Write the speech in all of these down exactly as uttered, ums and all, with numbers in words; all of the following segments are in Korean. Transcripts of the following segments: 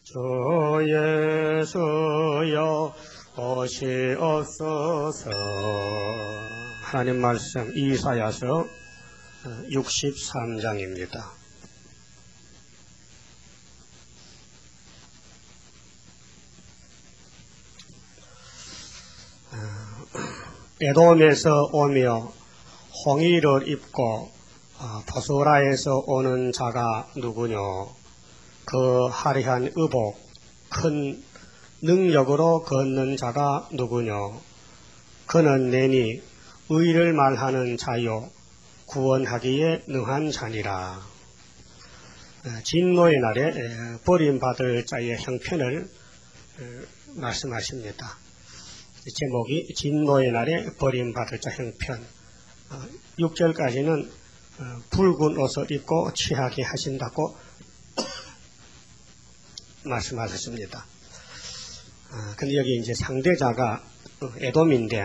주 예수여 오시옵소서. 하나님 말씀 이사야서 육십삼 장입니다. 에돔에서 오며 홍의를 입고 보스라에서 오는 자가 누구뇨? 그 화려한 의복, 큰 능력으로 걷는 자가 누구뇨? 그는 내니 의를 말하는 자요 구원하기에 능한 자니라. 진노의 날에 버림받을 자의 형편을 말씀하십니다. 제목이 진노의 날에 버림받을 자 형편. 육 절까지는 붉은 옷을 입고 취하게 하신다고 말씀하셨습니다. 근데 여기 이제 상대자가 에돔인데,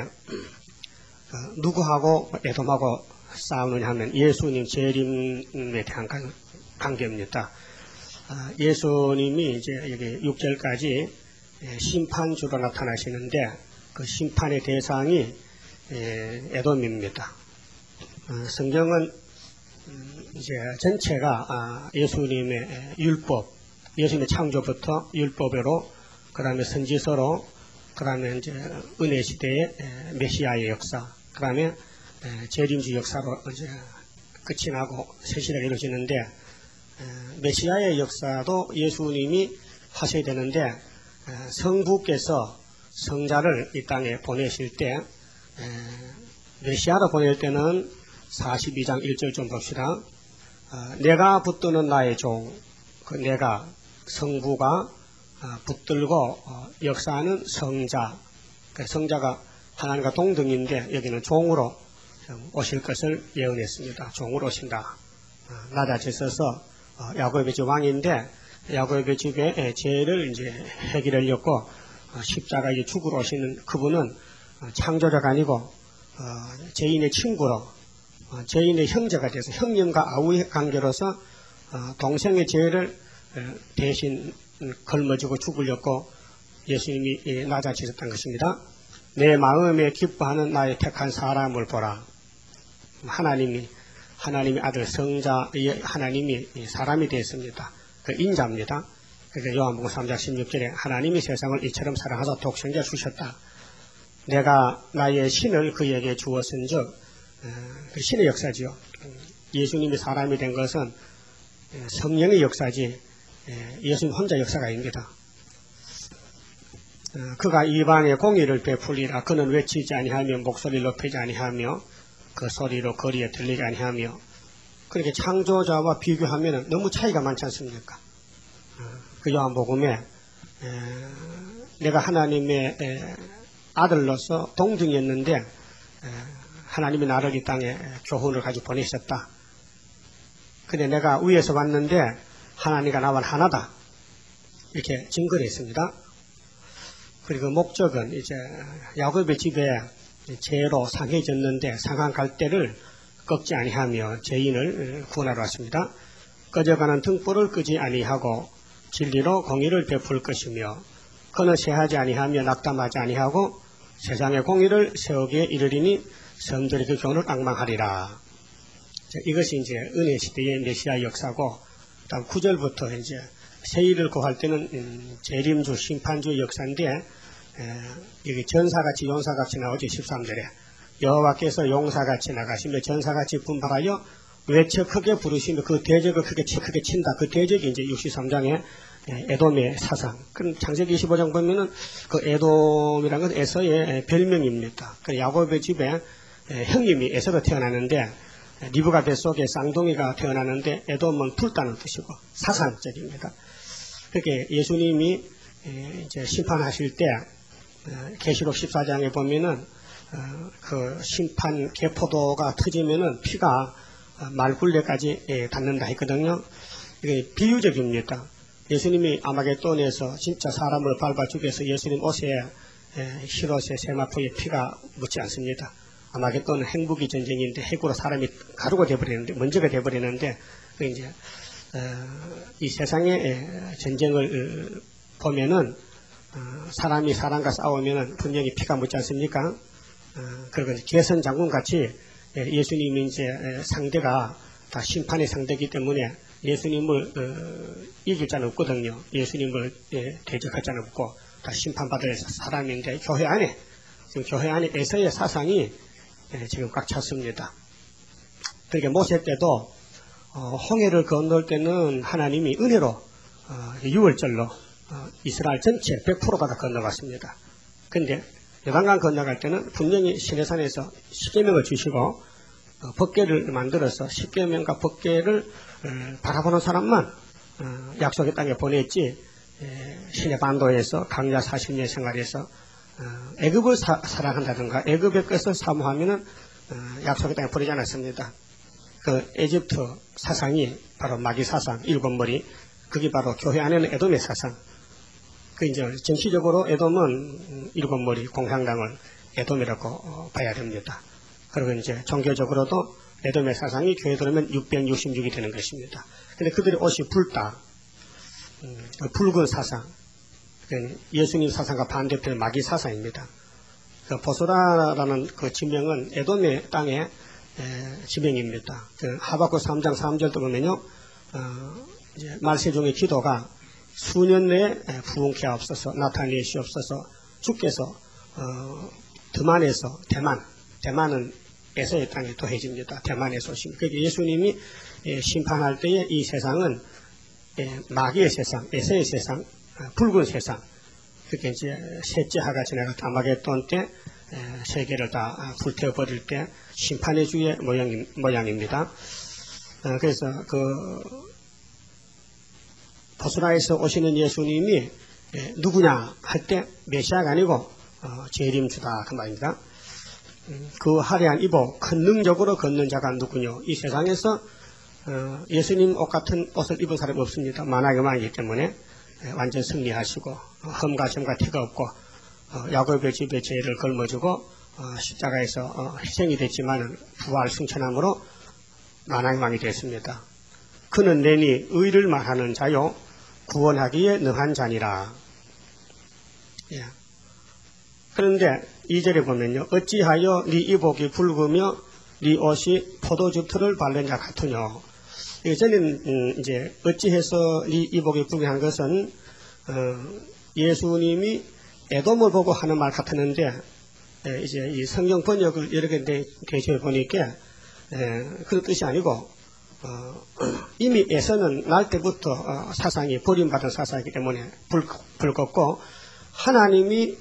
누구하고 에돔하고 싸우느냐 하면 예수님 재림에 대한 관계입니다. 예수님이 이제 여기 육 절까지 심판주로 나타나시는데, 그 심판의 대상이 에돔입니다. 성경은 이제 전체가 예수님의 율법, 예수님의 창조부터 율법으로, 그 다음에 선지서로, 그 다음에 이제 은혜 시대의 메시아의 역사, 그 다음에 재림주 역사로 이제 끝이 나고 새 시대가 이루어지는데, 메시아의 역사도 예수님이 하셔야 되는데, 성부께서 성자를 이 땅에 보내실 때, 메시아로 보낼 때는 사십이 장 일 절 좀 봅시다. 내가 붙드는 나의 종, 그 내가 성부가 붙들고 역사하는 성자, 성자가 하나님과 동등인데 여기는 종으로 오실 것을 예언했습니다. 종으로 오신다. 낮아지셔서 야곱의 집 왕인데 야곱의 집에 죄를 이제 해결하려고 십자가에 죽으러 오시는 그분은 창조자가 아니고 죄인의 친구로, 죄인의 형제가 돼서 형님과 아우의 관계로서 동생의 죄를 대신 걸머지고 죽으려고 예수님이 낮아지셨던 것입니다. 내 마음에 기뻐하는 나의 택한 사람을 보라. 하나님이, 하나님의 아들 성자, 하나님이 사람이 되었습니다. 그 인자입니다. 그래서 요한복음 삼 장 십육 절에 하나님이 세상을 이처럼 사랑하사 독생자 주셨다. 내가 나의 신을 그에게 주었은즉, 그 신의 역사지요. 예수님이 사람이 된 것은 성령의 역사지 예수님 혼자 역사가 아닙니다. 그가 이방에 공의를 베풀리라. 그는 외치지 아니하며 목소리를 높이지 아니하며 그 소리로 거리에 들리지 아니하며. 그렇게 창조자와 비교하면 너무 차이가 많지 않습니까? 그 요한복음에 내가 하나님의 아들로서 동등이었는데 하나님이 나를 이 땅에 교훈을 가지고 보내셨다. 근데 내가 위에서 왔는데 하나님과 나와 하나다. 이렇게 증거를 했습니다. 그리고 목적은 이제 야곱의 집에 죄로 상해졌는데 상한 갈대를 꺾지 아니하며 죄인을 구원하러 왔습니다. 꺼져가는 등불을 끄지 아니하고 진리로 공의를 베풀 것이며 그는 쇠하지 아니하며 낙담하지 아니하고 세상의 공의를 세우기에 이르리니 성들이 그 교훈을 앙망하리라. 이것이 이제 은혜 시대의 메시아 역사고, 다음 구 절부터 이제 세일을 구할 때는 음, 재림주, 심판주 역사인데, 에, 여기 전사같이 용사같이 나오죠. 십삼 절에 여호와께서 용사같이 나가시며 전사같이 분발하여 외쳐 크게 부르시며 그 대적을 크게 크게 친다. 그 대적이 이제 육십삼 장에 에돔의 사상. 그럼 창세기 이십오 장 보면은 그 에돔이라는 건 에서의 별명입니다. 그 야곱의 집에 형님이 에서가 태어나는데 리브가 뱃속에 쌍둥이가 태어나는데 에돔은 불다는 뜻이고 사상적입니다. 그렇게 예수님이 이제 심판하실 때 계시록 십사 장에 보면은 그 심판 개포도가 터지면은 피가 말굴레까지 닿는다 했거든요. 이게 비유적입니다. 예수님이 아마겟돈에서 진짜 사람을 밟아 죽여서 예수님 옷에 히롯의 세마포에 피가 묻지 않습니다. 아마겟돈은 핵무기 전쟁인데 핵으로 사람이 가루가 돼버리는데 먼저가 돼버리는데 그 이제 이 세상의 전쟁을 보면은 사람이 사람과 싸우면은 분명히 피가 묻지 않습니까? 그리고 개선 장군 같이 예수님이 이제 상대가 다 심판의 상대이기 때문에 예수님을 이길 자는 없거든요. 예수님을 대적할 자는 없고 다 심판받을 사람인데 교회 안에 지금 교회 안에 에서의 사상이 지금 꽉 찼습니다. 그러니까 모세 때도 홍해를 건널 때는 하나님이 은혜로 유월절로 이스라엘 전체 백 퍼센트가 다 건너갔습니다. 그런데 요단강 건너갈 때는 분명히 시내산에서 십계명을 주시고 법궤를 만들어서 십계명과 법궤를 바라보는 사람만 약속의 땅에 보냈지, 시내 반도에서 강야 사십 년 생활에서 애굽을 사, 사랑한다든가 애굽의 것을 사모하면은 약속의 땅에 보내지 않았습니다. 그 에집트 사상이 바로 마귀 사상, 일곱 머리, 그게 바로 교회 안에는 에돔의 사상. 그 이제 정치적으로 에돔은 일곱 머리 공산당을 에돔이라고 봐야 됩니다. 그리고 이제 종교적으로도 에돔의 사상이 교회 들어오면 육백육십육이 되는 것입니다. 근데 그들의 옷이 붉다. 음, 붉은 사상. 예수님 사상과 반대편의 마귀 사상입니다. 그 보소라라는 그 지명은 에돔의 땅의 에, 지명입니다. 그 하박국 삼 장 삼 절도 보면요, 어, 이제 말세종의 기도가 수년 내에 부흥케 하옵소서, 나타내 주옵소서, 주께서 어, 드만에서 대만, 대만은 에서의 땅에 더해집니다. 대만에서 오신. 그러니까 예수님이 예, 심판할 때에 이 세상은 예, 마귀의 세상, 에서의 세상, 아, 붉은 세상. 그렇게 이제 셋째 하가 지나가 아마겟돈 때 에, 세계를 다 불태워버릴 때 심판의 주의 모양, 모양입니다. 어, 그래서 그 보스라에서 오시는 예수님이 에, 누구냐 할 때 메시아가 아니고 어, 재림주다 그 말입니다. 음, 그 화려한 입어 큰 능력으로 걷는 자가 누구뇨? 이 세상에서 어, 예수님 옷 같은 옷을 입은 사람이 없습니다. 만하게 많기 때문에 에, 완전 승리하시고 어, 흠과 점과 티가 없고 어, 야곱의 집에 죄를 걸머주고 어, 십자가에서 어, 희생이 됐지만 부활 승천함으로 만왕왕이 됐습니다. 그는 내니 의를 말하는 자요 구원하기에 능한 자니라. 예. 그런데 이 절에 보면요, 어찌하여 네 이복이 붉으며 네 옷이 포도즙 털을 바른 자 같으뇨. 저는 음, 이제 어찌해서 네 이복이 붉게 한 것은 어, 예수님이 에돔을 보고 하는 말 같았는데 에, 이제 이 성경 번역을 여러 개 대조해 보니까 에, 그런 뜻이 아니고 어, 이미 에서는 날 때부터 어, 사상이 버림받은 사상이기 때문에 불, 붉었고 하나님이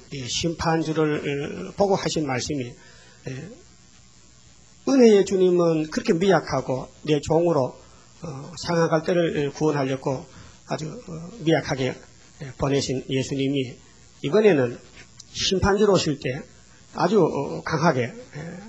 심판주를 보고 하신 말씀이 에, 은혜의 주님은 그렇게 미약하고 내 종으로 어, 상하갈 때를 구원하려고 아주 어, 미약하게 보내신 예수님이 이번에는 심판주로 오실 때 아주 어, 강하게 에,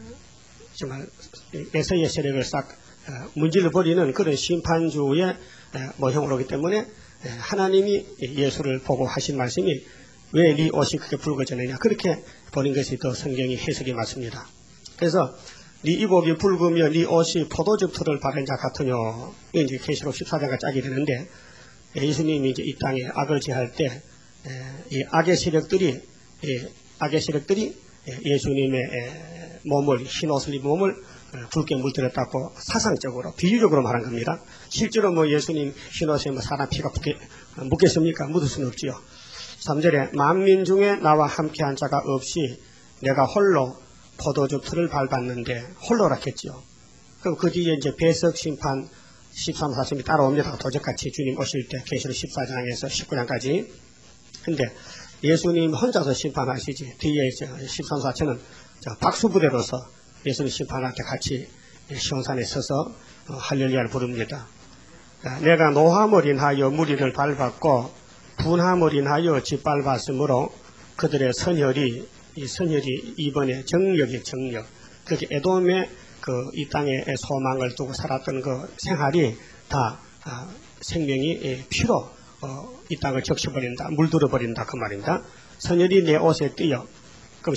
정말 에서의 세력을 싹 어, 문질러 버리는 그런 심판주의 에, 모형으로 오기 때문에 에, 하나님이 예수를 보고 하신 말씀이 왜 네 옷이 그렇게 붉어졌느냐 그렇게 보는 것이 더 성경이 해석이 맞습니다. 그래서 네 이복이 붉으며 네 옷이 포도즙 털을 바른 자 같으뇨. 이게 이제 계시록 십사 장과 짝이 되는데 예수님이 이제 이 땅에 악을 제할 때 이 악의 세력들이 이 악의 세력들이 예수님의 몸을 흰 옷을 입은 몸을 붉게 물들였다고 사상적으로 비유적으로 말한 겁니다. 실제로 뭐 예수님 흰 옷에 뭐 사람 피가 묻겠습니까? 묻을 수는 없지요. 삼 절에 만민 중에 나와 함께한 자가 없이 내가 홀로 포도즙 틀을 밟았는데 홀로라 했죠. 그럼 그 뒤에 이제 배석 심판 십삼, 사심이 따라옵니다. 도적같이 주님 오실 때 계시록 십사 장에서 십구 장까지. 근데 예수님 혼자서 심판하시지 뒤에 이제 십삼, 사천은 박수부대로서 예수님 심판할 때 같이 시온산에 서서 할렐루야를 부릅니다. 내가 노함을 인하여 무리를 밟았고 분함을 인하여 짓밟았으므로 그들의 선혈이 이 선혈이 이번에 정력이 정력. 그렇게 에돔의 그 이 땅의 소망을 두고 살았던 그 생활이 다 아, 생명이 피로 어, 이 땅을 적셔버린다, 물들어 버린다 그 말입니다. 선혈이 내 옷에 띄어. 그럼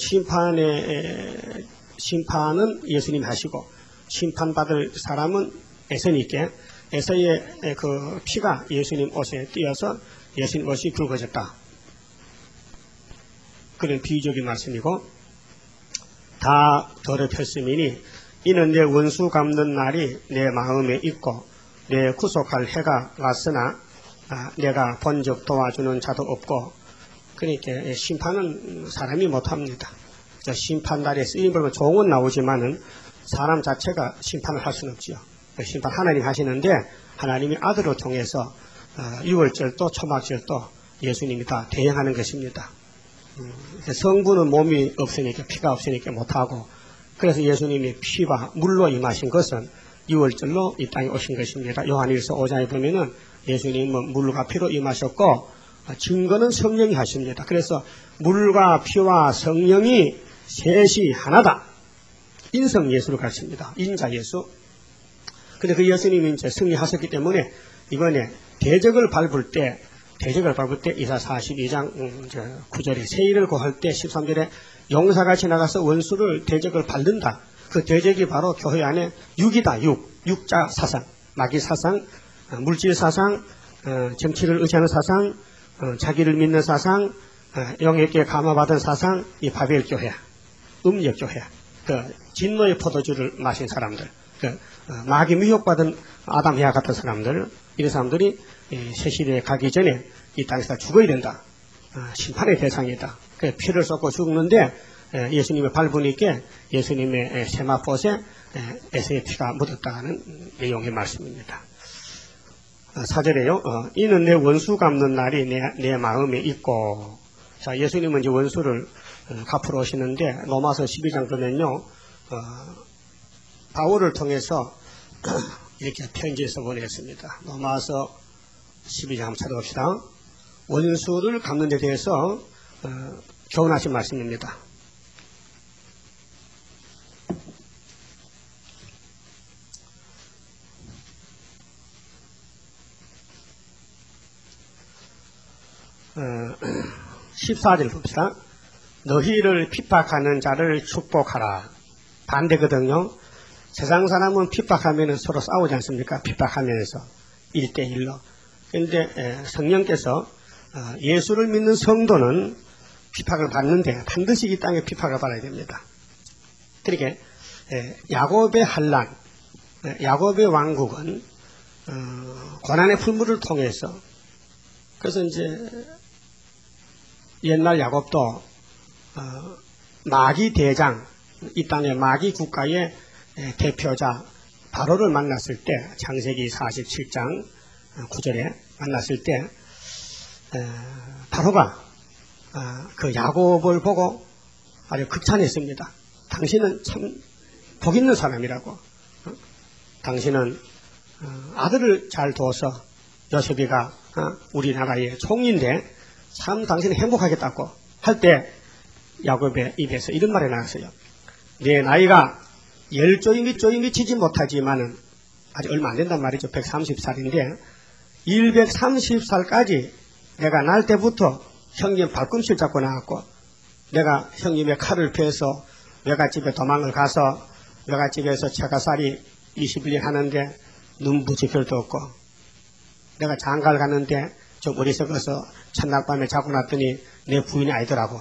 심판의 심판은 예수님 하시고 심판받을 사람은 에서니께 에서의 그 피가 예수님 옷에 띄어서 예수님 옷이 붉어졌다. 그런 비유적인 말씀이고, 다 더럽혔음이니 이는 내 원수 갚는 날이 내 마음에 있고 내 구속할 해가 왔으나 아, 내가 본적 도와주는 자도 없고. 그러니까 심판은 사람이 못합니다. 심판날에 쓰임을 종은 나오지만은 사람 자체가 심판을 할 수는 없지요. 심판 하나님 하시는데 하나님이 아들을 통해서 유월절도 초막절도 예수님이 다 대행하는 것입니다. 성부는 몸이 없으니까 피가 없으니까 못하고, 그래서 예수님이 피와 물로 임하신 것은 유월절로 이 땅에 오신 것입니다. 요한일서 오 장에 보면은 예수님은 물과 피로 임하셨고 증거는 성령이 하십니다. 그래서 물과 피와 성령이 셋이 하나다. 인성 예수를 가르칩니다. 인자 예수. 근데 그 예수님이 이제 승리하셨기 때문에 이번에 대적을 밟을 때, 대적을 밟을 때 이사 사십이 장 음, 구 절에 세일을 고할 때 십삼 절에 용사같이 나가서 원수를 대적을 밟는다. 그 대적이 바로 교회 안에 육이다. 육. 육자 사상, 마귀 사상, 물질 사상, 정치를 의지하는 사상, 자기를 믿는 사상, 영에게 감화받은 사상, 이 바벨 교회야. 음력 교회야. 그 진노의 포도주를 마신 사람들, 그 마귀 미혹받은 아담 해와 같은 사람들, 이런 사람들이 새 시대에 가기 전에 이 땅에서 죽어야 된다. 심판의 대상이다. 그 피를 쏟고 죽는데 예수님의 밟으니까 예수님의 세마포에 에서의 피가 묻었다는 내용의 말씀입니다. 사 절에요. 어, 이는 내 원수 갚는 날이 내, 내 마음에 있고. 자, 예수님은 이제 원수를 갚으러 오시는데 로마서 십이 장 보면요. 어, 바울을 통해서 이렇게 편지에서 보냈습니다. 로마서 십이 장 한번 찾아봅시다. 원수를 갚는 데 대해서 어, 교훈하신 말씀입니다. 어, 십사 절 봅시다. 너희를 핍박하는 자를 축복하라. 반대거든요. 세상 사람은 핍박하면 서로 싸우지 않습니까? 핍박하면서 일 대 일로. 그런데 성령께서 예수를 믿는 성도는 핍박을 받는데 반드시 이 땅에 핍박을 받아야 됩니다. 그러니까 야곱의 환난, 야곱의 왕국은 고난의 풀물을 통해서, 그래서 이제 옛날 야곱도 어, 마귀 대장, 이 땅의 마귀 국가의 대표자 바로를 만났을 때, 창세기 사십칠 장 구 절에 만났을 때 에, 바로가 어, 그 야곱을 보고 아주 극찬했습니다. 당신은 참 복 있는 사람이라고. 어? 당신은 어, 아들을 잘 둬서 요셉이가 어, 우리나라의 총리인데 참 당신은 행복하겠다고 할 때 야곱의 입에서 이런 말이 나왔어요. 내 나이가 열 조임이 조임이 치지 못하지만은 아직 얼마 안 된단 말이죠. 백삼십 살인데 백삼십 살까지 내가 날 때부터 형님 발꿈치를 잡고 나왔고, 내가 형님의 칼을 피해서 외갓집에 도망을 가서 외갓집에서 처가살이 이십일 년 하는데 눈부지별도 없고, 내가 장가를 갔는데 좀 어리석어서 첫날밤에 자고 났더니 내 부인이 아니더라고.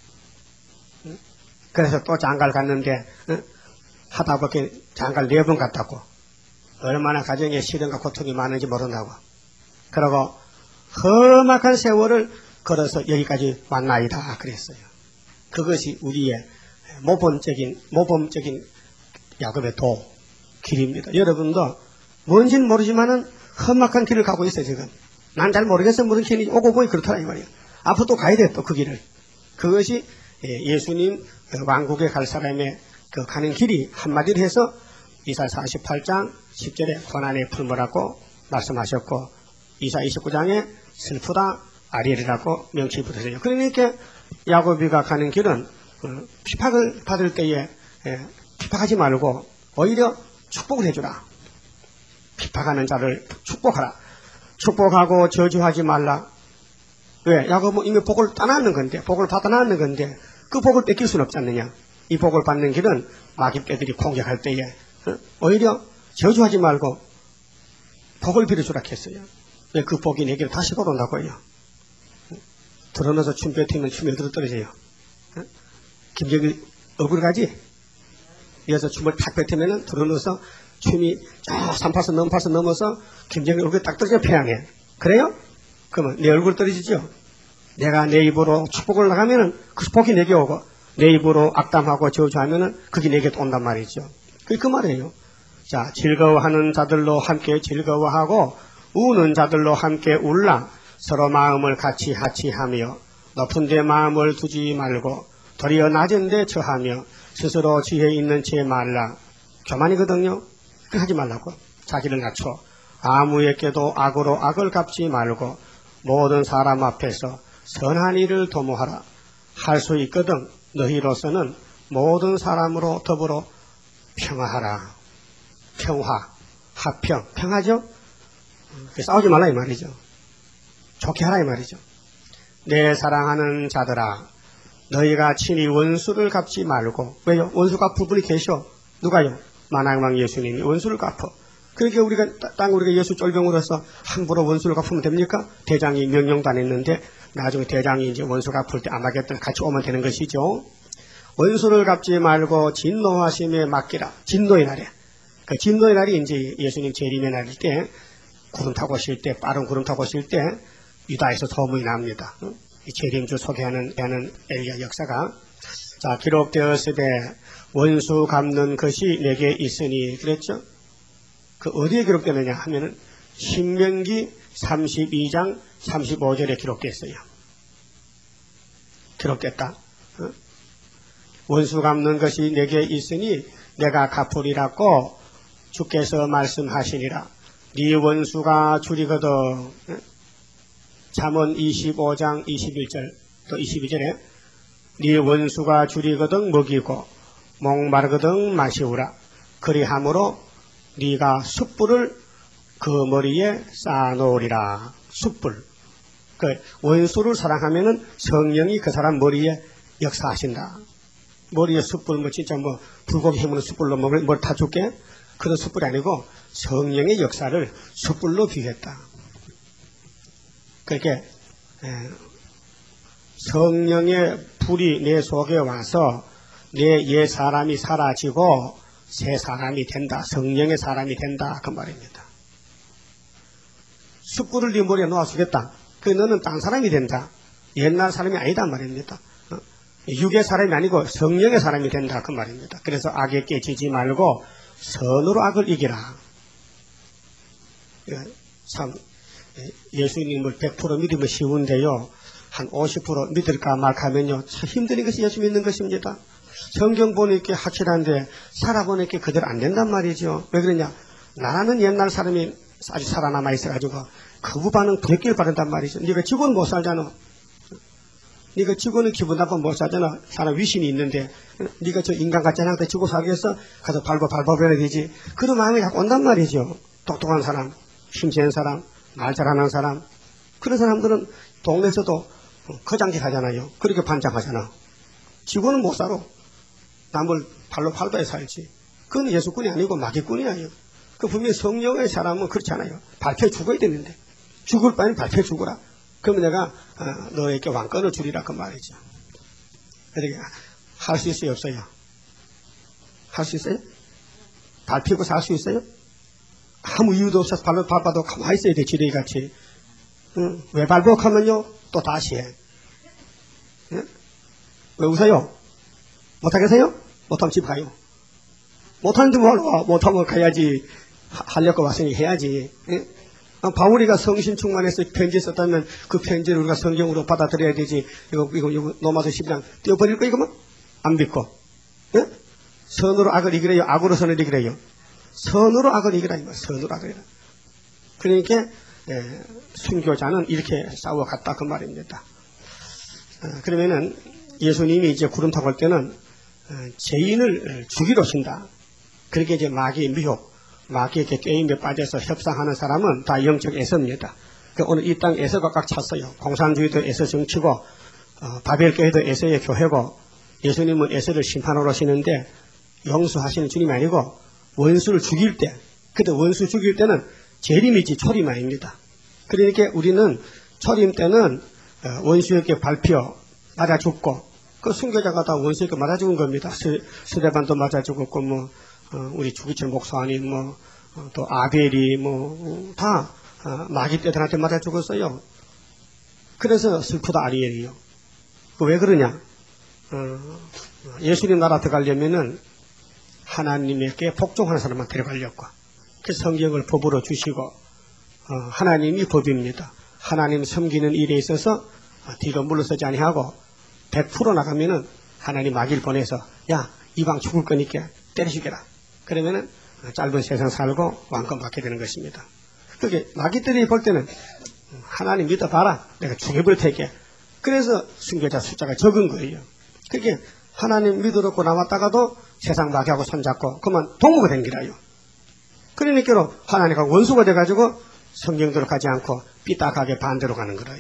그래서 또 장가를 갔는데 응? 하다 보니까 장가를 네 번 갔다고. 얼마나 가정에 시련과 고통이 많은지 모른다고. 그러고 험악한 세월을 걸어서 여기까지 왔나이다 그랬어요. 그것이 우리의 모범적인 모범적인 야곱의 도 길입니다. 여러분도 뭔지는 모르지만은 험악한 길을 가고 있어요. 지금 난 잘 모르겠어. 무슨 길이 오고 보니 그렇더라 이 말이에요. 앞으로 또 가야 돼. 또 그 길을. 그것이 예수님 왕국에 갈 사람의 그 가는 길이, 한마디로 해서 이사 사십팔 장 십 절에 고난의 풀무라고 말씀하셨고, 이사 이십구 장에 슬프다 아리엘이라고 명칭이 붙었어요. 그러니까 야곱이가 가는 길은 피박을 받을 때에 피박하지 말고 오히려 축복을 해주라. 피박하는 자를 축복하라. 축복하고 저주하지 말라. 왜? 야곱은 이미 복을 따놨는 건데, 복을 받아놨는 건데 그 복을 뺏길 수는 없지 않느냐. 이 복을 받는 길은 마귀떼들이 공격할 때에 어? 오히려 저주하지 말고 복을 빌어주라 했어요. 왜 그 복이 내게로 다시 돌아온다고요. 드러나서 춤 뱉으면 춤이 들어 떨어져요. 김정일 얼굴 가지? 이어서 춤을 탁 뱉으면 드러나서 춤이 쫙 삼파선 넘파선 넘어서 김정일 얼굴에 딱 떨어져 태양에. 그래요? 그러면 내 얼굴 떨어지죠? 내가 내 입으로 축복을 나가면은 그 복이 내게 오고, 내 입으로 악담하고 저주하면은 그게 내게 또 온단 말이죠. 그게 그 말이에요. 자, 즐거워하는 자들로 함께 즐거워하고, 우는 자들로 함께 울라. 서로 마음을 같이 하치하며, 높은 데 마음을 두지 말고, 도리어 낮은 데 처하며, 스스로 지혜 있는 채 말라. 교만이거든요. 그 하지 말라고. 자기를 낮춰. 아무에게도 악으로 악을 갚지 말고, 모든 사람 앞에서 선한 일을 도모하라. 할 수 있거든 너희로서는 모든 사람으로 더불어 평화하라. 평화, 화평, 평화죠? 싸우지 말라 이 말이죠. 좋게 하라 이 말이죠. 내 사랑하는 자들아, 너희가 친히 원수를 갚지 말고. 왜요? 원수 갚을 분이 계셔. 누가요? 만왕왕 예수님이 원수를 갚어. 그러니까 우리가 땅 우리가 예수 쫄병으로서 함부로 원수를 갚으면 됩니까? 대장이 명령도 안 했는데 나중에 대장이 이제 원수 갚을 때 아마겟돈 같이 오면 되는 것이죠. 원수를 갚지 말고 진노하심에 맡기라. 진노의 날에. 그 진노의 날이 이제 예수님 재림의 날일 때, 구름 타고 오실 때, 빠른 구름 타고 오실 때 유다에서 소문이 납니다. 이 재림주 소개하는 하는 엘리야 역사가. 자, 기록되었으되 원수 갚는 것이 내게 있으니 그랬죠. 그 어디에 기록되느냐 하면은 신명기 삼십이 장 삼십오 절에 기록됐어요. 기록됐다. 어? 원수 갚는 것이 내게 있으니 내가 갚으리라고 주께서 말씀하시니라. 네 원수가 줄이거든. 어? 잠언 이십오 장 이십일 절 또 이십이 절에 네 원수가 줄이거든 먹이고 목마르거든 마시우라. 그리함으로 네가 숯불을 그 머리에 쌓아놓으리라. 숯불. 그 원수를 사랑하면은 성령이 그 사람 머리에 역사하신다. 머리에 숯불, 뭐 진짜 뭐 불고기 해먹는 숯불로 뭘, 뭘 다 줄게? 그런 숯불이 아니고 성령의 역사를 숯불로 비유했다. 그렇게 성령의 불이 내 속에 와서 내 옛 사람이 사라지고 새 사람이 된다. 성령의 사람이 된다. 그 말입니다. 숯불을 네 머리에 놓아주겠다. 그 너는 딴 사람이 된다. 옛날 사람이 아니다 말입니다. 어? 육의 사람이 아니고 성령의 사람이 된다. 그 말입니다. 그래서 악에 깨지지 말고 선으로 악을 이기라. 참 예수님을 백 퍼센트 믿으면 쉬운데요. 한 오십 퍼센트 믿을까 말까면요. 참 힘든 것이 예수 믿는 것입니다. 성경 보니까 확실한데 살아보니까 그대로 안 된단 말이죠. 왜 그러냐? 나는 옛날 사람이 아직 살아남아 있어가지고 거부 반응 부대끼를 바른단 말이죠. 네가 지고는 못 살잖아. 네가 지고는 기분 나쁘면 못 살잖아. 사람 위신이 있는데 네가 저 인간 같지 않은데 지고 살겠어? 가서 밟아 밟아버려야 되지. 그런 마음이 자꾸 온단 말이죠. 똑똑한 사람, 힘센 사람, 말 잘하는 사람. 그런 사람들은 동네에서도 거장짓 하잖아요. 그렇게 반장하잖아. 지고는 못 살아. 남을 발로 밟아야 살지. 그건 예수꾼이 아니고 마귀꾼이에요. 그 분명히 성령의 사람은 그렇지 않아요. 발표해 죽어야 되는데. 죽을 바에는 발표해 죽어라. 그러면 내가 어, 너에게 왕권을 주리라 그 말이죠. 그러니까 할 수 있어요 없어요? 할 수 있어요? 발표고 살 수 있어요? 아무 이유도 없어서 발로 밟아도 가만히 있어야 돼. 지뢰같이. 응? 왜 발복하면요 또 다시 해. 응? 왜 웃어요? 못하겠어요? 못하면 집 가요. 못하는데 뭐하러 못하면 가야지. 하, 하려고 왔으니 해야지. 응? 아, 바울이가 성신 충만해서 편지 썼다면 그 편지를 우리가 성경으로 받아들여야 되지. 이거, 이거, 이거, 로마서 십 장 띄워버릴 거, 이거만? 안 믿고. 예? 선으로 악을 이기래요? 악으로 선을 이기래요? 선으로 악을 이기라, 이거. 선으로 악을 이기라. 그러니까, 예, 순교자는 이렇게 싸워갔다, 그 말입니다. 아, 그러면은, 예수님이 이제 구름 타고 올 때는, 어, 죄인을 죽이러 오신다. 그렇게 이제 마귀의 미혹, 마귀에게 게임에 빠져서 협상하는 사람은 다 영적 에서입니다. 그 오늘 이 땅 에서가 꽉 찼어요. 공산주의도 에서 정치고, 어, 바벨교회도 에서의 교회고, 예수님은 에서를 심판하러 오시는데, 용서하시는 주님이 아니고, 원수를 죽일 때, 그때 원수 죽일 때는 재림이지 초림 아닙니다. 그러니까 우리는 초림 때는 원수에게 밟혀 맞아 죽고, 그 순교자가 다 원수에게 맞아 죽은 겁니다. 스데반도 맞아 죽었고, 뭐 우리 주기철 목사님, 뭐 또 아벨이 뭐 다 마귀 떼들한테 맞아 죽었어요. 그래서 슬프다 아리엘이요. 왜 그러냐? 어, 예수님 나라 들어가려면은 하나님에게 복종하는 사람만 데려가려고. 그래서 성경을 법으로 주시고, 어, 하나님이 법입니다. 하나님 섬기는 일에 있어서 뒤로 물러서지 아니하고 백 퍼센트 나가면은 하나님 마귀를 보내서 야, 이방 죽을 거니까 때려 죽여라. 그러면은 짧은 세상 살고 왕권 받게 되는 것입니다. 그게 마귀들이 볼 때는 하나님 믿어봐라. 내가 죽여버릴 테니까. 그래서 순교자 숫자가 적은 거예요. 그게 하나님 믿어놓고 남았다가도 세상 마귀하고 손잡고 그만 동무가 된 기라요. 그러니까 하나님과 원수가 돼가지고 성경대로 가지 않고 삐딱하게 반대로 가는 거라요.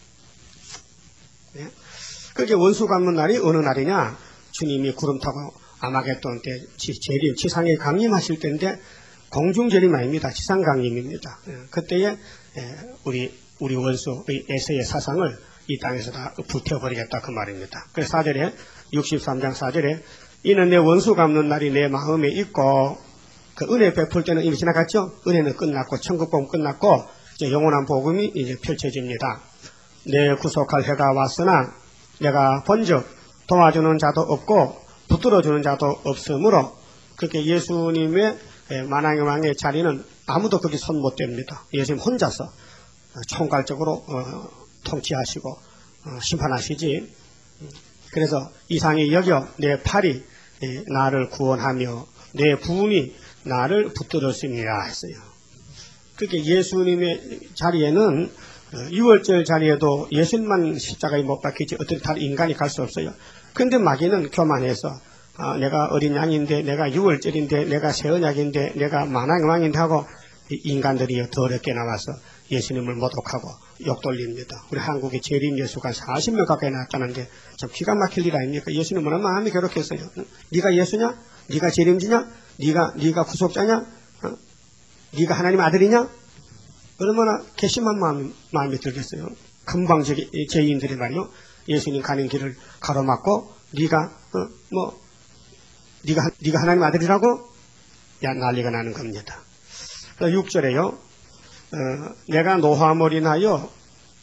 네? 그게 원수 갚는 날이 어느 날이냐? 주님이 구름 타고 아마겟돈 때 재림, 지상에 강림하실 때인데 공중재림 아닙니다. 지상 강림입니다. 그때에 우리 우리 원수의 에서의 사상을 이 땅에서 다 불태워버리겠다 그 말입니다. 그래서 사 절에 육십삼 장 사 절에 이는 내 원수 갚는 날이 내 마음에 있고, 그 은혜 베풀 때는 이미 지나갔죠. 은혜는 끝났고 천국복음 끝났고 이제 영원한 복음이 이제 펼쳐집니다. 내 구속할 해가 왔으나 내가 본즉 도와주는 자도 없고 붙들어주는 자도 없으므로, 그렇게 예수님의 만왕의 왕의 자리는 아무도 거기 손 못 댑니다. 예수님 혼자서 총괄적으로 어, 통치하시고 어, 심판하시지. 그래서 이상히 여겨 내 팔이 나를 구원하며 내 부음이 나를 붙들었습니다 했어요. 그렇게 예수님의 자리에는 유월절 자리에도 예수님만 십자가에 못 박히지 어떻게 다른 인간이 갈 수 없어요. 그런데 마귀는 교만해서 아, 내가 어린 양인데, 내가 유월절인데, 내가 새 언약인데, 내가 만왕의 왕인데 하고 인간들이 더럽게 나와서 예수님을 모독하고 욕돌립니다. 우리 한국에 재림 예수가 사십 명 가까이 나왔다는데 참 기가 막힐 일 아닙니까? 예수님은 얼마나 마음이 괴롭겠어요. 네가 예수냐? 네가 재림지냐? 네가 네가 구속자냐? 어? 네가 하나님 아들이냐? 얼마나 괘씸한 마음, 마음이 들겠어요. 금방적 죄인들이 말이요, 예수님 가는 길을 가로막고 네가 어, 뭐 네가 네가 하나님 아들이라고 야 난리가 나는 겁니다. 육 절에요. 어, 내가 노화물이 나여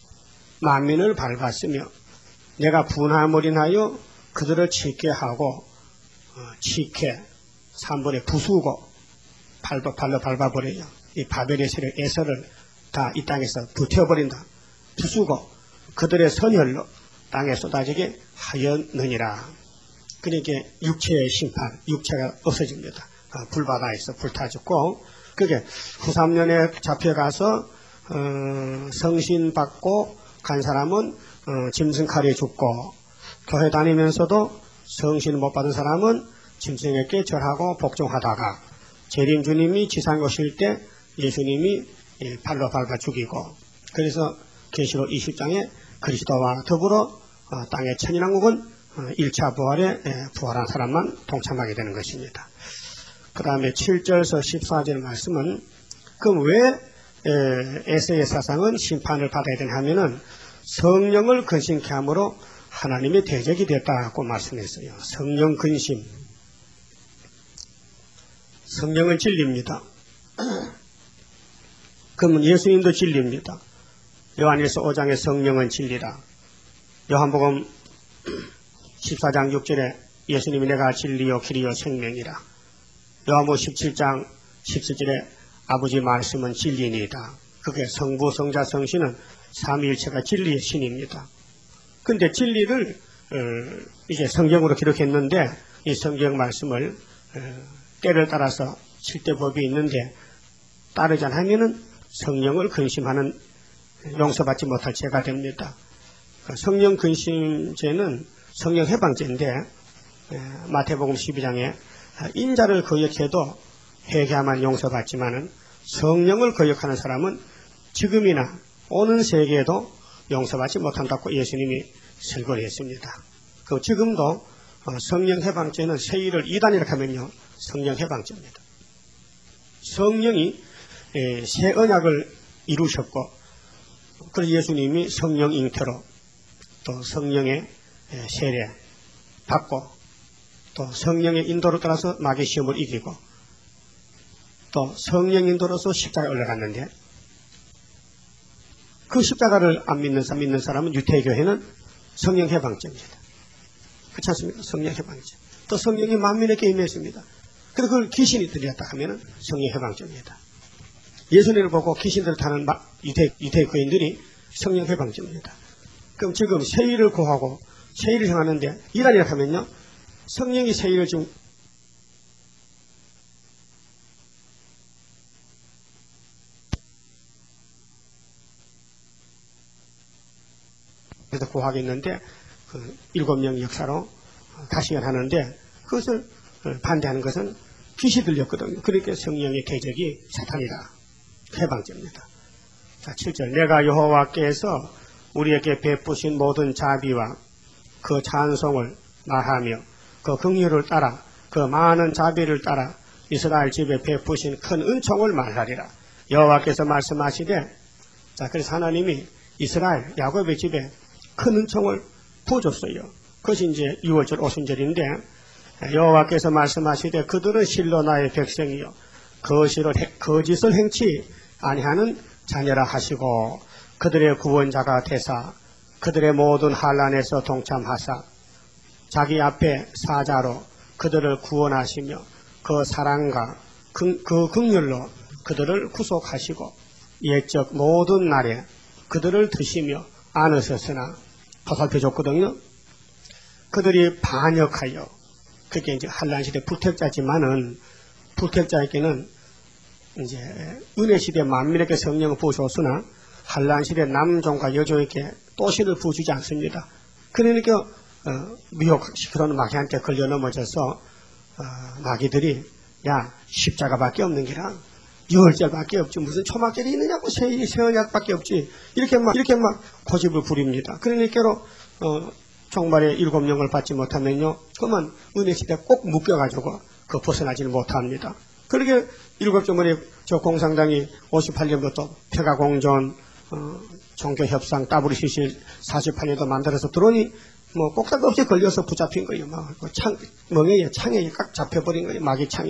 만민을 밟았으며 내가 분화물이 나여 그들을 치게 하고 어, 치게 삼 번에 부수고 발로 발로 밟아버려요. 이 바벨의 세력 에서를 다 이 땅에서 불태워버린다. 부수고 그들의 선혈로 땅에 쏟아지게 하였느니라. 그러니까 육체의 심판, 육체가 없어집니다. 아, 불바다에서 불타 죽고, 그게 후삼 년에 잡혀가서 어, 성신 받고 간 사람은 어, 짐승칼에 죽고, 교회 다니면서도 성신 못 받은 사람은 짐승에게 절하고 복종하다가 재림 주님이 지상에 오실 때 예수님이 발로 밟아 죽이고, 그래서 계시록 이십 장에 그리스도와 더불어 어, 땅의 천인왕국은 어, 일 차 부활에 에, 부활한 사람만 동참하게 되는 것입니다. 그 다음에 칠 절에서 십사 절 말씀은 그럼 왜 에서의 사상은 심판을 받아야 되냐 하면은 성령을 근심케 함으로 하나님의 대적이 됐다고 말씀했어요. 성령 근심. 성령은 진리입니다. 그러면 예수님도 진리입니다. 요한일서 오 장의 성령은 진리라. 요한복음 십사 장 육 절에 예수님이 내가 진리요 길이요 생명이라. 요한복음 십칠 장 십칠 절에 아버지 말씀은 진리니이다. 그게 성부 성자 성신은 삼위일체가 진리의 신입니다. 그런데 진리를 어, 이제 성경으로 기록했는데 이 성경 말씀을 어, 때를 따라서 칠대법이 있는데 따르지 않으면은 성령을 근심하는 용서받지 못할 죄가 됩니다. 성령 근심죄는 성령 해방죄인데 마태복음 십이 장에 인자를 거역해도 회개하면 용서받지만은 성령을 거역하는 사람은 지금이나 오는 세계에도 용서받지 못한다고 예수님이 설교를 했습니다. 그 지금도 성령 해방죄는 세일을 이단이라고 하면요 성령 해방죄입니다. 성령이 예, 새 언약을 이루셨고, 그래서 예수님이 성령 잉태로 또 성령의 예, 세례 받고 또 성령의 인도를 따라서 마귀 시험을 이기고 또 성령 인도로서 십자가에 올라갔는데, 그 십자가를 안 믿는, 안 믿는 사람은 유태교회는 성령 해방죄입니다. 그렇지 않습니까? 성령 해방죄. 또 성령이 만민에게 임했습니다. 그래서 그걸 귀신이 들렸다 하면은 성령 해방죄입니다. 예수님을 보고 귀신들을 타는 유태, 유태교인들이 성령 해방죄입니다. 그럼 지금 세일을 구하고 세일을 행하는데 이란이라 하면요, 성령이 세일을 지금 그래서 구하겠는데 그 일곱 명 역사로 다시 하는데, 그것을 반대하는 것은 귀신이 들렸거든요. 그러니까 성령의 대적이 사탄이다. 해방죄입니다. 자, 칠 절. 내가 여호와께서 우리에게 베푸신 모든 자비와 그 찬송을 말하며 그 긍휼을 따라 그 많은 자비를 따라 이스라엘 집에 베푸신 큰 은총을 말하리라. 여호와께서 말씀하시되, 자, 그래서 하나님이 이스라엘 야곱의 집에 큰 은총을 부어줬어요. 그것이 이제 유월절 오순절인데, 여호와께서 말씀하시되 그들은 실로 나의 백성이요 거짓을, 거짓을 행치 아니하는 자녀라 하시고, 그들의 구원자가 되사 그들의 모든 환난에서 동참하사 자기 앞에 사자로 그들을 구원하시며 그 사랑과 그, 그 긍휼로 그들을 구속하시고 옛적 모든 날에 그들을 드시며 안으셨으나 보살펴줬거든요. 그들이 반역하여, 그게 이제 한란시대 불택자지만은 불택자에게는 이제 은혜시대 만민에게 성령을 부어줬으나 한란시대 남종과 여종에게 또신을 부어주지 않습니다. 그러니까 어, 미혹시키는 마귀한테 걸려 넘어져서 어, 마귀들이 야, 십자가밖에 없는 게라, 유월절밖에 없지, 무슨 초막절이 있느냐고, 새, 새언약밖에 없지, 이렇게 막 이렇게 막 고집을 부립니다. 그러니까로 어, 종말에 일곱 명을 받지 못하면요, 그만 은혜시대 꼭 묶여가지고 그 벗어나지는 못합니다. 그렇게 일곱 주머니 저 공산당이 오십팔 년부터 평화공존, 어, 종교협상, 더블유씨씨 사십팔 년도 만들어서 들어오니 뭐 꼭딱 없이 걸려서 붙잡힌 거예요. 막 창, 멍에에 창에 깍 잡혀버린 거예요. 마귀 창에.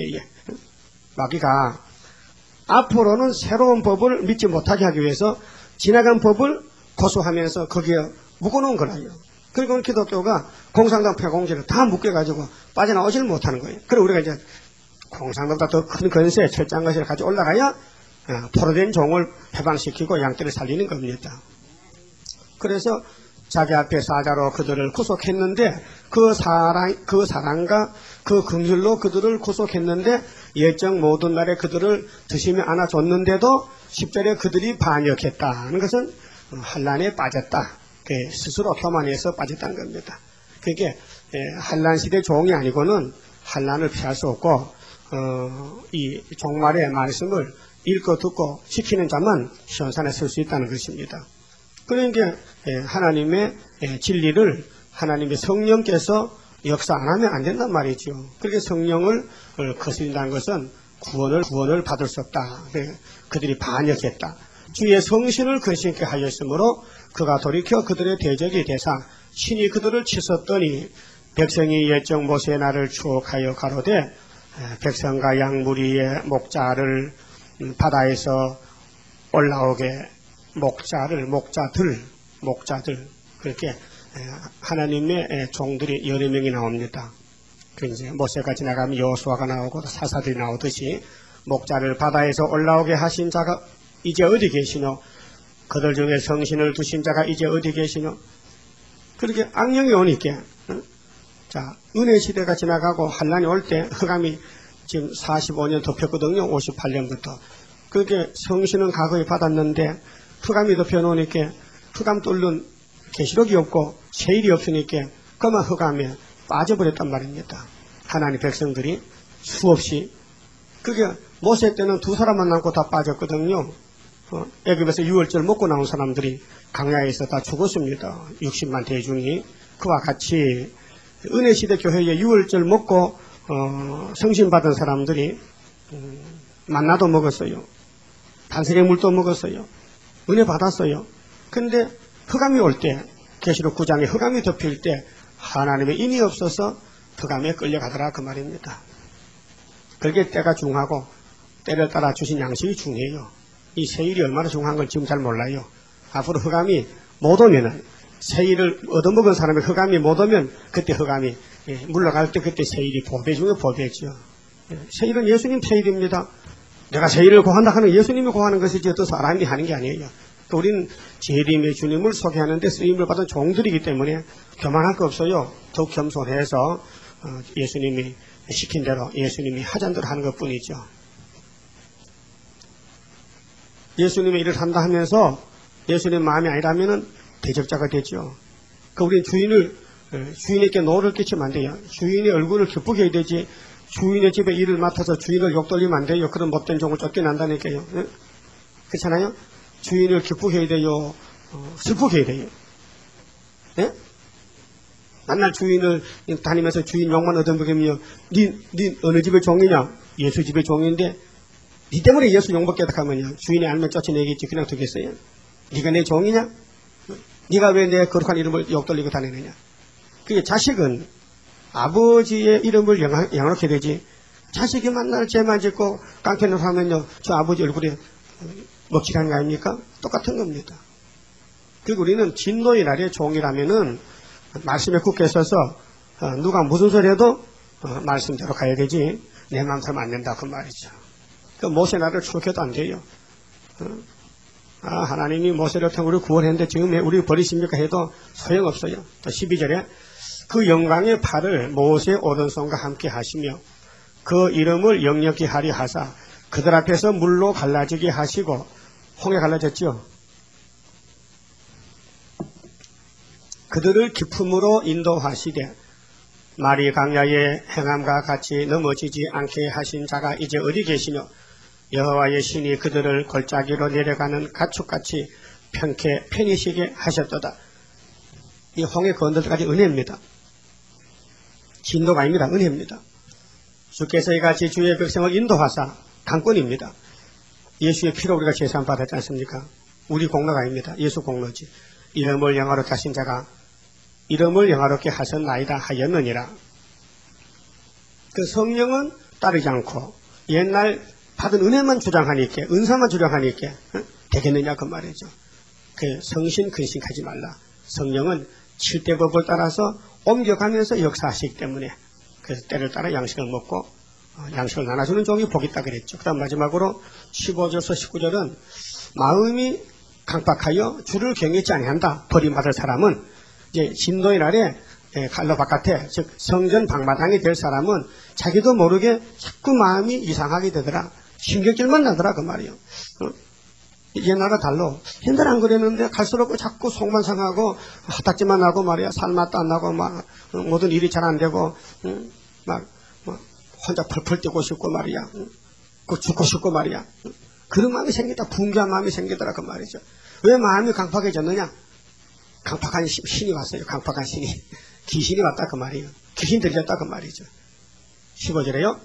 마귀가 앞으로는 새로운 법을 믿지 못하게 하기 위해서 지나간 법을 고수하면서 거기에 묶어놓은 거라요. 그리고 기독교가 공산당 평화공존을 다 묶여가지고 빠져나오지를 못하는 거예요. 그리고 우리가 이제 공산당보다 더 큰 건세, 철장 것을 가져 올라가야 포로된 종을 해방시키고 양떼를 살리는 겁니다. 그래서 자기 앞에 사자로 그들을 구속했는데, 그 사랑, 그 사랑과 그 긍휼로 그들을 구속했는데, 예정 모든 날에 그들을 드시며 안아줬는데도 십 절에 그들이 반역했다는 것은 환난에 빠졌다. 스스로 교만해서 빠졌다는 겁니다. 그게 한란시대 종이 아니고는 한란을 피할 수 없고, 어, 이 종말의 말씀을 읽고 듣고 지키는 자만 시온산에 설 수 있다는 것입니다. 그러니까 하나님의 진리를 하나님의 성령께서 역사 안 하면 안 된단 말이죠. 그렇게 성령을 거스린다는 것은 구원을 구원을 받을 수 없다. 그들이 반역했다. 주의 성신을 근심케 하였으므로 그가 돌이켜 그들의 대적이 되사 신이 그들을 치섰더니 백성이 옛적 모세의 날을 추억하여 가로되 백성과 양무리의 목자를 바다에서 올라오게 목자를 목자들 목자들 그렇게 하나님의 종들이 여러 명이 나옵니다. 그 이제 모세가 지나가면 여호수아가 나오고 사사들이 나오듯이 목자를 바다에서 올라오게 하신 자가 이제 어디 계시노? 그들 중에 성신을 두신 자가 이제 어디 계시노? 그렇게 악령이 오니까, 응? 자, 은혜 시대가 지나가고 환란이 올 때 흑암이 지금 사십오 년 덮였거든요. 오십팔 년부터. 그렇게 성신은 과거에 받았는데 흑암이 덮여놓으니까 흑암 뚫는 계시록이 없고 세일이 없으니까 그만 흑암에 빠져버렸단 말입니다. 하나님 백성들이 수없이. 그게 모세 때는 두 사람만 남고 다 빠졌거든요. 어, 애굽에서 유월절 먹고 나온 사람들이 강야에서 다 죽었습니다. 육십만 대중이. 그와 같이 은혜시대 교회에 유월절 먹고 어, 성신 받은 사람들이 음, 만나도 먹었어요. 단색의 물도 먹었어요. 은혜 받았어요. 근데 흑암이 올 때, 계시록 구 장에 흑암이 덮일 때 하나님의 인이 없어서 흑암에 끌려가더라 그 말입니다. 그게 때가 중하고 때를 따라 주신 양식이 중요해요. 이 세일이 얼마나 중요한 걸 지금 잘 몰라요. 앞으로 흑암이 못 오면은, 세일을 얻어먹은 사람이 흑암이 못 오면 그때 흑암이 예, 물러갈 때 그때 세일이 보배 중에 보배죠. 예, 세일은 예수님 세일입니다. 내가 세일을 구한다 하는 예수님이 구하는 것이지 어떤 사람이 하는 게 아니에요. 또 우리는 재림의 주님을 소개하는 데 쓰임을 받은 종들이기 때문에 교만할 거 없어요. 더욱 겸손해서 어, 예수님이 시킨 대로 예수님이 하자는 대로 하는 것 뿐이죠. 예수님의 일을 한다 하면서 예수님 마음이 아니라면은 대적자가 되죠. 그 우리는 주인을 주인에게 노를 끼치면 안 돼요. 주인의 얼굴을 기쁘게 해야 되지. 주인의 집에 일을 맡아서 주인을 욕돌리면 안 돼요. 그런 못된 종을 쫓겨난다니까요. 네? 그렇잖아요. 주인을 기쁘게 해야 돼요. 어, 슬프게 해야 돼요. 네? 만날 주인을 다니면서 주인 욕만 얻어먹으며 니, 니 어느 집의 종이냐? 예수 집의 종인데 니 때문에 예수 욕먹게 하면요. 주인이 알면 쫓아내겠지. 그냥 두겠어요. 니가 내 종이냐? 니가 왜 내 거룩한 이름을 욕돌리고 다니느냐? 그게 자식은 아버지의 이름을 영하, 영하게 되지. 자식이 만날 죄만 짓고 깡패를 하면요. 저 아버지 얼굴에 먹칠하는 거 아닙니까? 똑같은 겁니다. 그리고 우리는 진노의 날의 종이라면은 말씀에 굳게 서서 어, 누가 무슨 소리 해도 어, 말씀대로 가야 되지. 내 마음대로 안 된다 그 말이죠. 그 모세 나라를 추억해도 안 돼요. 어? 아, 하나님이 모세를 통해 우리를 구원했는데 지금 왜 우리 버리십니까 해도 소용없어요. 또 십이 절에 그 영광의 팔을 모세의 오른손과 함께 하시며 그 이름을 영력히 하리 하사 그들 앞에서 물로 갈라지게 하시고 홍해 갈라졌죠. 그들을 기품으로 인도하시되 말이 강야의 행함과 같이 넘어지지 않게 하신 자가 이제 어디 계시며 여호와의 신이 그들을 골짜기로 내려가는 가축같이 편케 편히쉬게 하셨도다. 이 홍해 건널 때까지 은혜입니다. 진도가 아닙니다. 은혜입니다. 주께서 이같이 주의 백성을 인도하사 강권입니다. 예수의 피로 우리가 제사함 받았지 않습니까? 우리 공로가 아닙니다. 예수 공로지. 이름을 영화롭게 하신 자가 이름을 영화롭게 하셨나이다 하였느니라. 그 성령은 따르지 않고 옛날 받은 은혜만 주장하니까 은사만 주장하니까 어? 되겠느냐 그 말이죠. 그 성신 근신하지 말라. 성령은 칠대법을 따라서 옮겨가면서 역사하시기 때문에 그래서 때를 따라 양식을 먹고 어, 양식을 나눠주는 종이 복 있다 그랬죠. 그 다음 마지막으로 십오 절에서 십구 절은 마음이 강박하여 주를 경외치 아니한다. 버림받을 사람은 이제 진노의 날에 예, 갈로 바깥에 즉 성전 방마당이 될 사람은 자기도 모르게 자꾸 마음이 이상하게 되더라. 신경질만 나더라 그 말이에요. 어? 옛날과 달로 옛날 안 그랬는데 갈수록 자꾸 속만 상하고 화딱지만 나고 말이야. 살맛도 안 나고 막 어, 모든 일이 잘 안 되고 응? 막, 막 혼자 펄펄 뛰고 싶고 말이야. 응? 그 죽고 싶고 말이야. 응? 그런 마음이 생기다. 분개한 마음이 생기더라 그 말이죠. 왜 마음이 강팍해졌느냐? 강팍한 신이 왔어요. 강팍한 신이. 귀신이 왔다 그 말이에요. 귀신 들렸다 그 말이죠. 십오 절에요.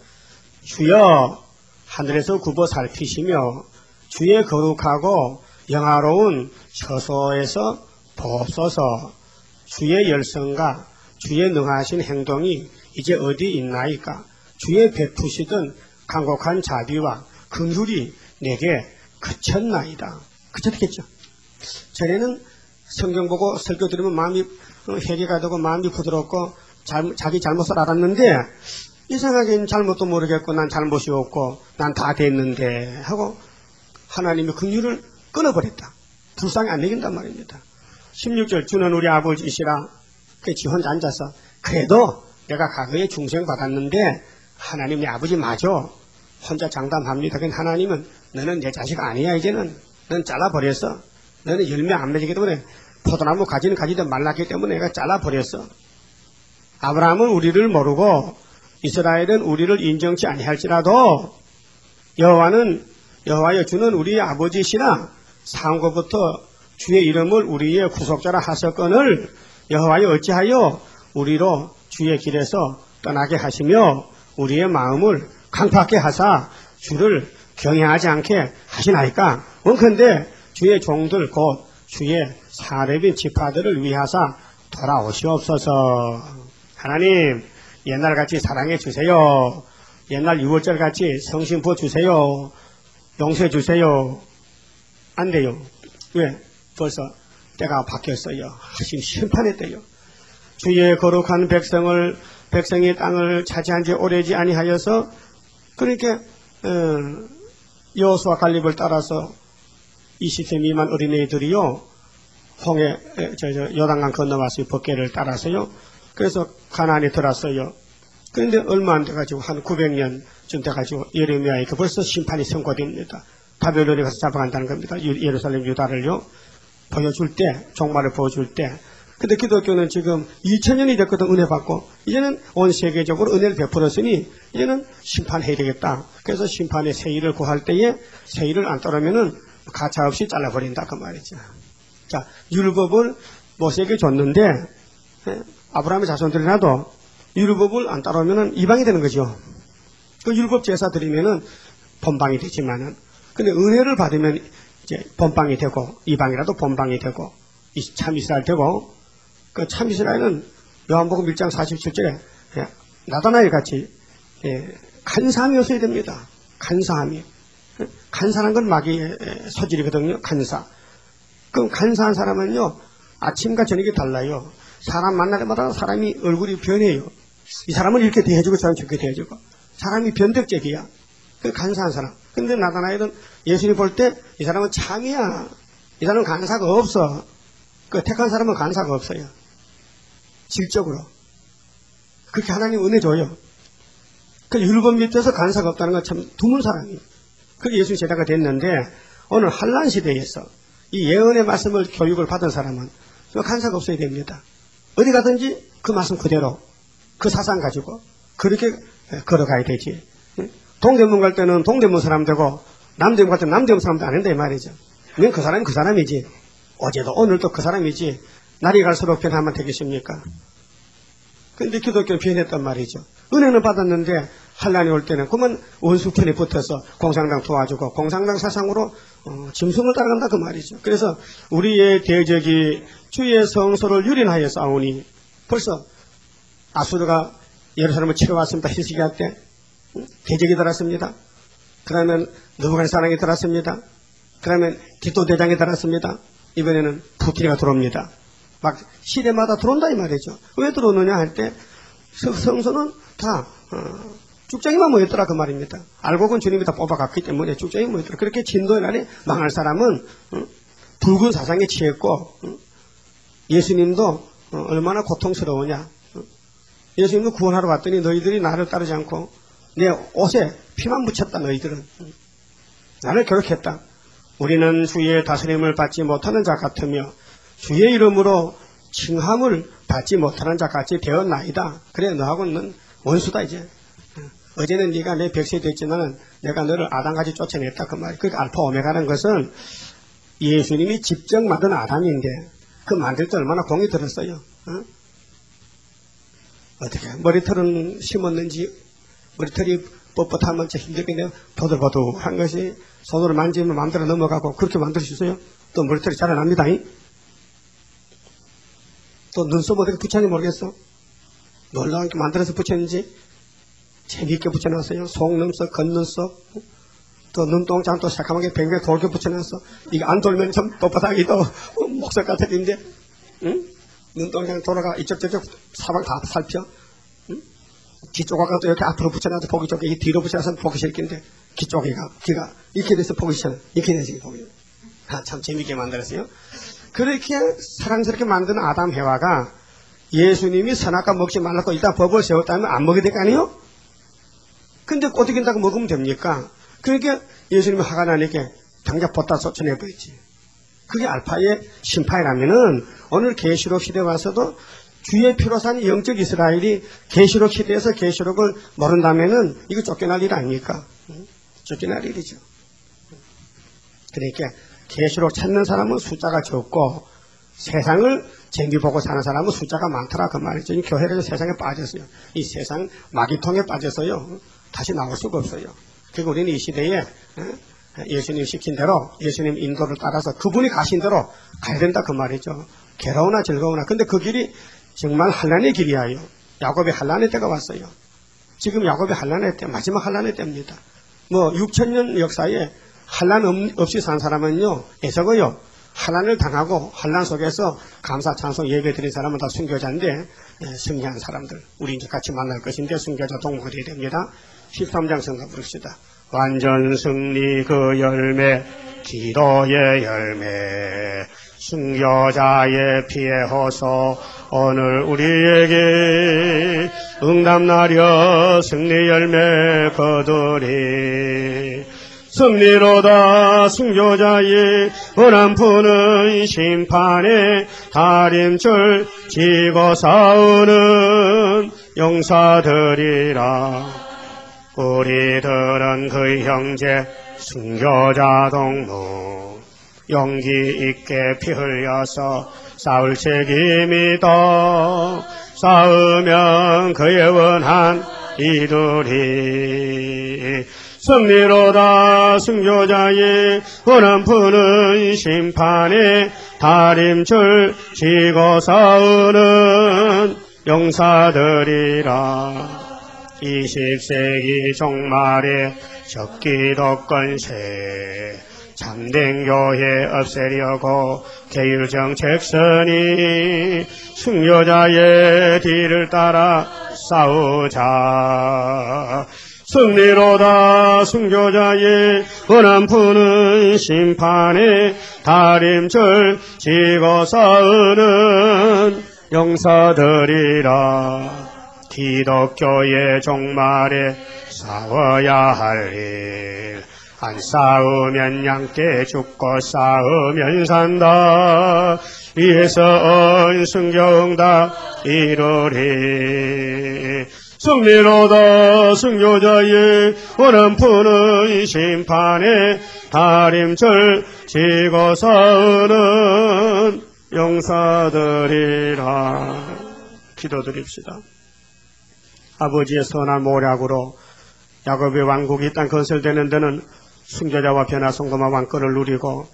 주여 하늘에서 굽어 살피시며 주의 거룩하고 영화로운 처소에서 보옵소서. 주의 열성과 주의 능하신 행동이 이제 어디 있나이까? 주의 베푸시던 강곡한 자비와 긍휼이 내게 그쳤나이다. 그쳤겠죠. 전에는 성경 보고 설교 들으면 마음이 회개가 되고 마음이 부드럽고 잘, 자기 잘못을 알았는데 이상하게 잘못도 모르겠고 난 잘못이 없고 난 다 됐는데 하고 하나님의 긍휼을 끊어버렸다. 불쌍히 안 여긴단 말입니다. 십육 절 주는 우리 아버지시라. 그 지 혼자 앉아서 그래도 내가 과거에 중생 받았는데 하나님 내 아버지 맞아. 혼자 장담합니다. 근데 하나님은 너는 내 자식 아니야. 이제는 너는 잘라버렸어. 너는 열매 안 맺기 때문에 포도나무 가지는 가지도 말랐기 때문에 내가 잘라버렸어. 아브라함은 우리를 모르고 이스라엘은 우리를 인정치 아니할지라도 여호와는 여호와여 주는 우리 아버지시나 상고부터 주의 이름을 우리의 구속자라 하셨거늘 여호와여 어찌하여 우리로 주의 길에서 떠나게 하시며 우리의 마음을 강팍하게 하사 주를 경외하지 않게 하시나이까 원컨대 주의 종들 곧 주의 사렙인 지파들을 위하사 돌아오시옵소서. 하나님 옛날같이 사랑해 주세요. 옛날 유월절같이 성신 부어주세요. 용서해 주세요. 안 돼요. 왜? 벌써 때가 바뀌었어요. 하신 심판의 때요. 주의 거룩한 백성을 백성의 땅을 차지한 지 오래지 아니하여서 그러니까 어, 여호수아 갈렙을 따라서 이십 세 미만 어린애들이요 홍해 저, 저 요단강 건너왔어요. 법궤를 따라서요. 그래서 가나안에 들어왔어요. 그런데 얼마 안 돼가지고 한 구백 년쯤 돼가지고 예레미야에게 벌써 심판이 선고됩니다. 바벨론에 가서 잡아간다는 겁니다. 예루살렘 유다를요 보여줄 때 종말을 보여줄 때. 근데 기독교는 지금 이천 년이 됐거든. 은혜 받고 이제는 온 세계적으로 은혜를 베풀었으니 이제는 심판해야 되겠다. 그래서 심판의 세일을 구할 때에 세일을 안 따르면은 가차없이 잘라버린다 그 말이죠. 자, 율법을 모세에게 줬는데 아브라함의 자손들이라도 율법을 안 따르면은 이방이 되는 거죠. 그 율법 제사 드리면은 본방이 되지만은 근데 은혜를 받으면 이제 본방이 되고 이방이라도 본방이 되고 참 이스라엘 되고 그 참 이스라엘은 요한복음 일 장 사십칠 절에 나다나엘 같이 간사함이었어야 됩니다. 간사함이. 간사한 건 마귀의 소질이거든요. 간사. 그럼 간사한 사람은요 아침과 저녁이 달라요. 사람 만날 때마다 사람이 얼굴이 변해요. 이 사람은 이렇게 대해주고 저는 저렇게 대해주고 사람이 변덕적이야. 그 간사한 사람. 근데 나다나엘은 예수님 볼 때 이 사람은 참이야. 이 사람은 간사가 없어. 그 택한 사람은 간사가 없어요. 질적으로. 그렇게 하나님 은혜 줘요. 그 율법 밑에서 간사가 없다는 건 참 드문 사람이에요. 그게 예수님 제자가 됐는데 오늘 환란 시대에서 이 예언의 말씀을 교육을 받은 사람은 간사가 없어야 됩니다. 어디 가든지 그 말씀 그대로 그 사상 가지고 그렇게 걸어가야 되지. 동대문 갈 때는 동대문 사람 되고 남대문 갈 때는 남대문 사람도 안 한다 이 말이죠. 왜 그 사람이 그 사람이지. 어제도 오늘도 그 사람이지. 날이 갈수록 변하면 되겠습니까? 근데 기독교는 변했단 말이죠. 은혜는 받았는데 환란이 올 때는 그러면 원수편에 붙어서 공산당 도와주고 공산당 사상으로 어, 짐승을 따라간다 그 말이죠. 그래서 우리의 대적이 주의 성소를 유린하여 싸우니 벌써 아수르가 예루살렘을 치러왔습니다. 히스기야 때 대적이 들었습니다. 그러면 느부갓네살이 들었습니다. 그러면 디도 대장이 들었습니다. 이번에는 푸틴이가 들어옵니다. 막 시대마다 들어온다 이 말이죠. 왜 들어오느냐 할 때 성소는 다 어, 쭉정이만 모였더라 그 말입니다. 알고 본 주님이 다 뽑아갔기 때문에 쭉정이 모였더라. 그렇게 진도의 날에 망할 사람은 어, 붉은 사상에 취했고 어, 예수님도 어, 얼마나 고통스러우냐. 어, 예수님도 구원하러 왔더니 너희들이 나를 따르지 않고 내 옷에 피만 묻혔다 너희들은. 어, 나를 괴롭혔다. 우리는 주의 다스림을 받지 못하는 자 같으며 주의 이름으로 칭함을 받지 못하는 자 같이 되었나이다. 그래 너하고는 원수다 이제. 어제는 네가 내 백성이 됐지만 내가 너를 아담같이 쫓아냈다 그 말. 그 알파 오메가라는 것은 예수님이 직접 만든 아담인데 그 만들 때 얼마나 공이 들었어요. 어? 어떻게 머리털은 심었는지 머리털이 뻣뻣하면 진짜 힘들겠네요. 보들보들한 것이 손으로 만지면 마음대로 넘어가고 그렇게 만들 수 있어요. 또 머리털이 자라납니다. 또 눈썹 어떻게 붙였는지 모르겠어. 놀라운게 만들어서 붙였는지 재미있게 붙여놨어요. 속눈썹, 겉눈썹, 또 눈동자 또 새까맣게 뱅뱅 돌게 붙여놨어. 이거 안 돌면 좀 뻣뻣하기 또 목석 같은데, 응? 눈동자 돌아가 이쪽 저쪽 사방 다 살펴. 응? 귀 조각도 이렇게 앞으로 붙여놔도 보기 좋게, 이 뒤로 붙여놔서 보기 싫긴데 귀 조개가 귀가 이렇게 돼서 보기 싫어. 이렇게 돼서 보기. 아, 참 재미있게 만들었어요. 그렇게 사랑스럽게 만든 아담 해와가 예수님이 선악과 먹지 말라고 일단 법을 세웠다면 안 먹게 될 거 아니에요? 근데 어떻게 된다고 먹으면 됩니까? 그러니까 예수님이 화가 나니까 당장 벗다 쏟쳐내버리지. 그게 알파의 심판이라면은 오늘 계시록 시대 와서도 주의 피로 산 영적 이스라엘이 계시록 시대에서 계시록을 모른다면은 이거 쫓겨날 일 아닙니까? 쫓겨날 일이죠. 그러니까 계시록 찾는 사람은 숫자가 적고 세상을 재미 보고 사는 사람은 숫자가 많더라 그 말이죠. 이 교회에서 세상에 빠졌어요. 이 세상 마귀통에 빠져서요 다시 나올 수가 없어요. 그리고 우리는 이 시대에 예수님 시킨 대로 예수님 인도를 따라서 그분이 가신 대로 가야 된다 그 말이죠. 괴로우나 즐거우나. 근데 그 길이 정말 환난의 길이야요. 야곱의 환난의 때가 왔어요. 지금 야곱의 환난의 때, 마지막 환난의 때입니다. 뭐 육천 년 역사에 환난 없이 산 사람은요, 에서고요. 환난을 당하고 환난 속에서 감사 찬송 예배 드린 사람은 다 순교자인데, 승리한 사람들 우리 이제 같이 만날 것인데 순교자 동무가 되어야 됩니다. 십삼 장 성가 부릅시다. 완전 승리 그 열매, 기도의 열매, 순교자의 피에 호소, 오늘 우리에게 응답나려 승리 열매 거두리. 승리로다 순교자의 원한 푸는 심판에 다림줄 지고 싸우는 용사들이라. 우리들은 그 형제 순교자 동무 용기 있게 피 흘려서 싸울 책임이다. 싸우면 그의 원한 이들이. 승리로다 순교자의 원한 푸는 심판에 다림줄 지고 싸우는 용사들이라. 이십 세기 종말에 적기독권세 참된 교회 없애려고 계율정책선이 순교자의 뒤를 따라 싸우자. 승리로다 순교자의 원한 푸는 심판에 다림줄 지고 싸우는 용사들이라. 기독교의 종말에 싸워야 할 일, 안 싸우면 양께 죽고 싸우면 산다. 위에서 순교응답 이루리. 승리로다 순교자의 원한 푸는 심판에 다림줄 지고 싸우는 용사들이라. 기도드립시다. 아버지의 선한 모략으로 야곱의 왕국이 이 땅 건설되는 데는 순교자와 변화성도마 왕권을 누리고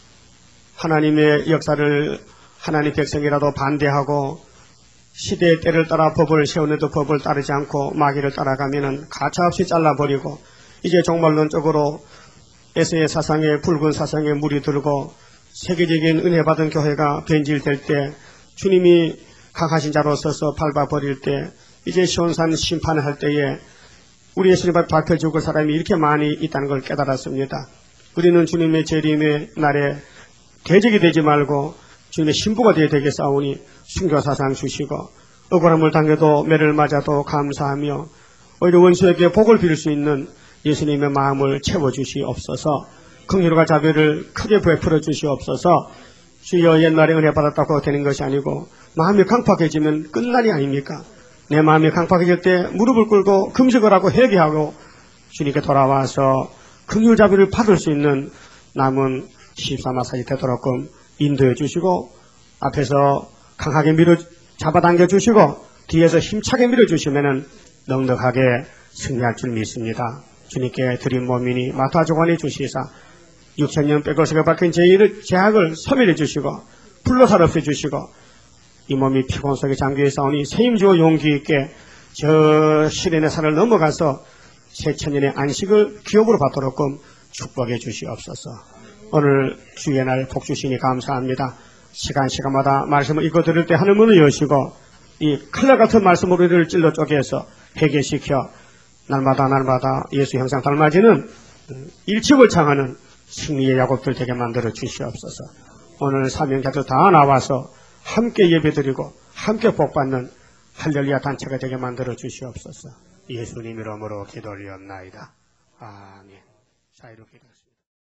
하나님의 역사를 하나님 백성이라도 반대하고 시대의 때를 따라 법을 세우는데도 법을 따르지 않고 마귀를 따라가면은 가차없이 잘라버리고 이제 종말론적으로 에서의 사상에 붉은 사상에 물이 들고 세계적인 은혜 받은 교회가 변질될 때 주님이 강하신 자로 서서 밟아버릴 때 이제 시온산 심판을 할 때에 우리 예수님 앞에 박혀 죽을 사람이 이렇게 많이 있다는 걸 깨달았습니다. 우리는 주님의 재림의 날에 대적이 되지 말고 주님의 신부가 되어 되겠사오니 순교사상 주시고 억울함을 당해도 매를 맞아도 감사하며 오히려 원수에게 복을 빌 수 있는 예수님의 마음을 채워주시옵소서. 긍휼과 자비를 크게 베풀어 주시옵소서. 주여 옛날에 은혜 받았다고 되는 것이 아니고 마음이 강팍해지면 끝날이 아닙니까? 내 마음이 강팍해질 때 무릎을 꿇고 금식을 하고 회개하고 주님께 돌아와서 긍휼 자비를 받을 수 있는 남은 십삼 화살이 되도록끔 인도해 주시고 앞에서 강하게 밀어 잡아당겨 주시고 뒤에서 힘차게 밀어 주시면은 넉넉하게 승리할 줄 믿습니다. 주님께 드린 몸이니 마타조관이 주시사 육천 년 빼고서가 박힌 죄를 죄악을 소멸해 주시고 불로 살없애 주시고 이 몸이 피곤 속에 잠겨 있사오니 책임지고 용기 있게 저 시련의 산을 넘어가서 새천년의 안식을 기업으로 받도록끔 축복해 주시옵소서. 오늘 주의 날 복 주시니 감사합니다. 시간 시간마다 말씀을 읽어 들을 때 하늘 문을 여시고 이 칼날 같은 말씀으로 우리를 찔러 쪼개서 회개시켜 날마다 날마다 예수 형상 닮아지는 일찍을 창하는 승리의 야곱들 되게 만들어 주시옵소서. 오늘 사명자들 다 나와서 함께 예배드리고 함께 복받는 할렐루야 단체가 되게 만들어 주시옵소서. 예수님 이름으로 기도 올리옵나이다. 아멘. 자, 이렇게